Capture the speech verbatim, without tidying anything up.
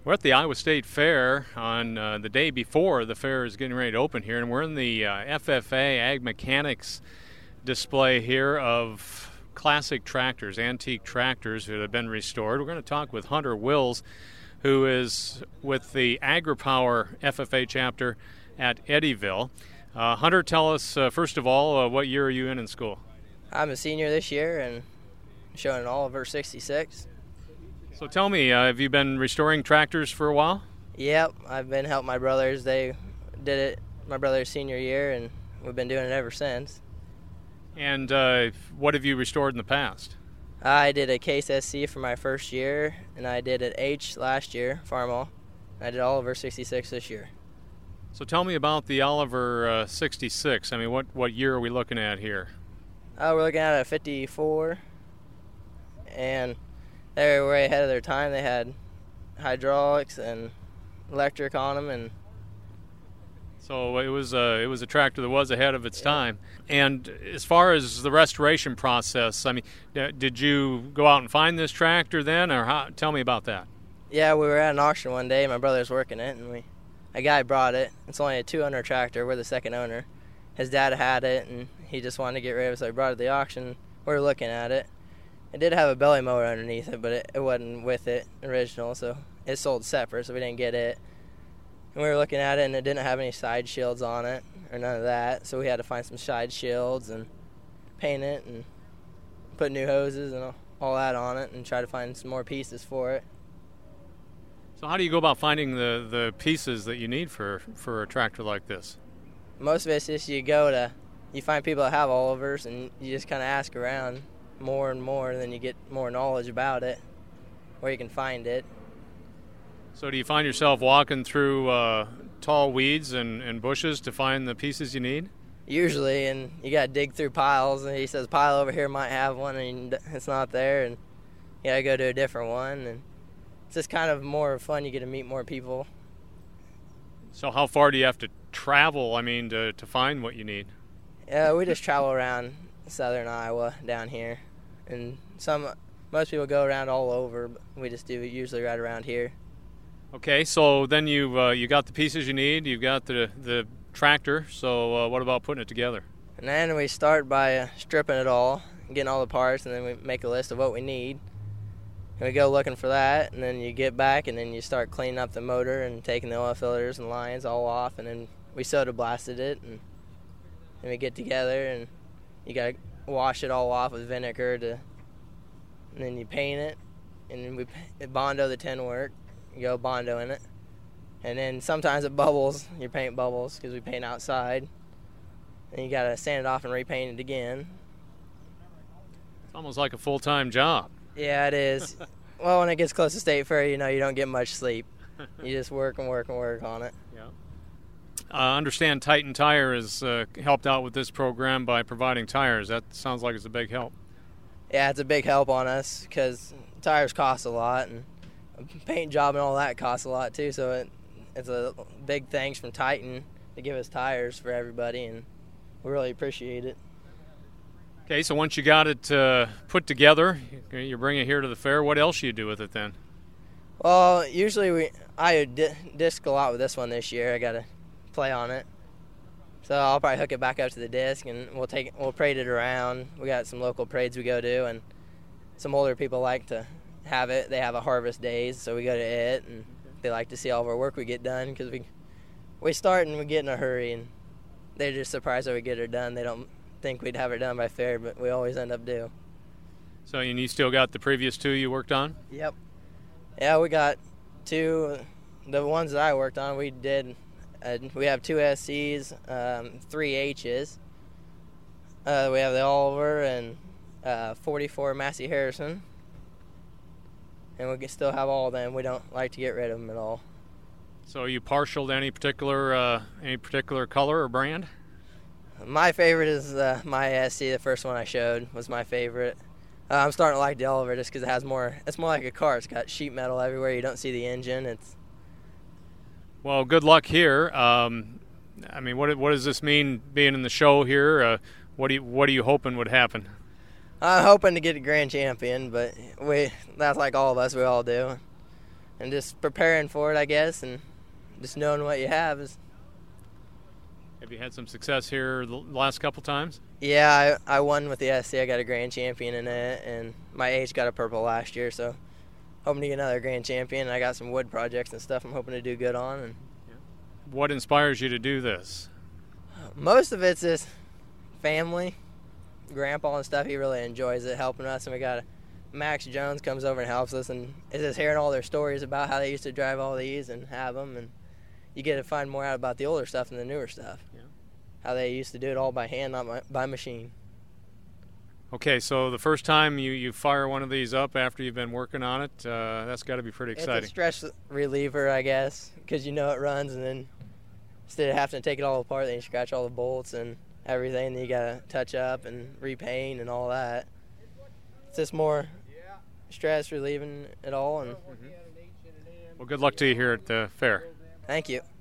We're at the Iowa State Fair on uh, the day before the fair is getting ready to open here, and we're in the uh, F F A Ag Mechanics display here of classic tractors, antique tractors that have been restored. We're going to talk with Hunter Wills, who is with the AgriPower F F A chapter at Eddyville. Uh, Hunter, tell us, uh, first of all, uh, what year are you in in school? I'm a senior this year and showing an Oliver sixty-six. So tell me, uh, have you been restoring tractors for a while? Yep, I've been helping my brothers. They did it my brother's senior year, and we've been doing it ever since. And uh, what have you restored in the past? I did a Case S C for my first year, and I did an H last year, Farmall. I did Oliver sixty-six this year. So tell me about the Oliver uh, sixty-six. I mean, what, what year are we looking at here? Uh, we're looking at a fifty-four, and they were way ahead of their time. They had hydraulics and electric on them, and so it was a it was a tractor that was ahead of its time. And as far as the restoration process, I mean, did you go out and find this tractor then, or how, tell me about that? Yeah, we were at an auction one day. My brother's working it, and we a guy brought it. It's only a two-owner tractor. We're the second owner. His dad had it, and he just wanted to get rid of it, so he brought it to the auction. We were looking at it. It did have a belly motor underneath it, but it, it wasn't with it original, so it sold separate, so we didn't get it. And we were looking at it, and it didn't have any side shields on it or none of that, so we had to find some side shields and paint it and put new hoses and all, all that on it and try to find some more pieces for it. So how do you go about finding the, the pieces that you need for, for a tractor like this? Most of it's just you go to, you find people that have Olivers, and you just kind of ask around more and more, and then you get more knowledge about it, where you can find it. So do you find yourself walking through uh, tall weeds and, and bushes to find the pieces you need? Usually, and you got to dig through piles, and he says pile over here might have one, and it's not there, and you got to go to a different one, and it's just kind of more fun. You get to meet more people. So how far do you have to travel, I mean, to, to find what you need? Yeah, we just travel around southern Iowa down here, and some most people go around all over, but we just do usually right around here. Okay, so then you uh, you got the pieces you need, you've got the the tractor, so uh, what about putting it together? And then we start by uh, stripping it all, getting all the parts, and then we make a list of what we need. And we go looking for that, and then you get back, and then you start cleaning up the motor and taking the oil filters and lines all off, and then we soda blasted it, and then we get together, and you got to wash it all off with vinegar, to, and then you paint it, and then we Bondo the tin work. You go Bondo in it, and then sometimes it bubbles. Your paint bubbles because we paint outside, and you got to sand it off and repaint it again. It's almost like a full-time job. Yeah, it is. Well, when it gets close to State Fair, you know you don't get much sleep. You just work and work and work on it. Yeah. I uh, understand Titan Tire has uh, helped out with this program by providing tires. That sounds like it's a big help. Yeah, it's a big help on us because tires cost a lot, and a paint job and all that costs a lot too. So it, it's a big thanks from Titan to give us tires for everybody, and we really appreciate it. Okay, so once you got it uh, put together, you bring it here to the fair. What else do you do with it then? Well, usually we I di- disc a lot with this one this year. I got to play on it, so I'll probably hook it back up to the disc, and we'll take we'll parade it around. We got some local parades we go to, and some older people like to have it. They have a harvest days, so we go to it, and they like to see all of our work we get done because we we start and we get in a hurry, and they're just surprised that we get it done. They don't think we'd have it done by fair, but we always end up do. So and you still got the previous two you worked on? Yep. Yeah, we got two. The ones that I worked on, we did. Uh, we have two S Cs, um, three H's. Uh, we have the Oliver and uh, forty-four Massey Harrison, and we can still have all of them. We don't like to get rid of them at all. So are you partial to any particular uh, any particular color or brand? My favorite is uh, my S C. The first one I showed was my favorite. Uh, I'm starting to like the Oliver just because it has more. It's more like a car. It's got sheet metal everywhere. You don't see the engine. It's well, good luck here. Um, I mean, what what does this mean being in the show here? Uh, what do you what are you hoping would happen? I'm hoping to get a grand champion, but we that's like all of us. We all do. and just preparing for it, I guess, and just knowing what you have is. Have you had some success here the last couple times? Yeah, I, I won with the S C. I got a grand champion in it, and my age got a purple last year, so hoping to get another grand champion. I got some wood projects and stuff I'm hoping to do good on. And what inspires you to do this? Most of it's just family, grandpa and stuff. He really enjoys it, helping us, and we got Max Jones comes over and helps us, and it's just hearing all their stories about how they used to drive all these and have them, and you get to find more out about the older stuff and the newer stuff. Yeah. How they used to do it all by hand, not by machine. Okay, so the first time you, you fire one of these up after you've been working on it, uh, that's got to be pretty exciting. It's a stress reliever, I guess, because you know it runs, and then instead of having to take it all apart, then you scratch all the bolts and everything, then you got to touch up and repaint and all that. It's just more stress relieving it all. And mm-hmm. Well, good luck to you here at the fair. Thank you.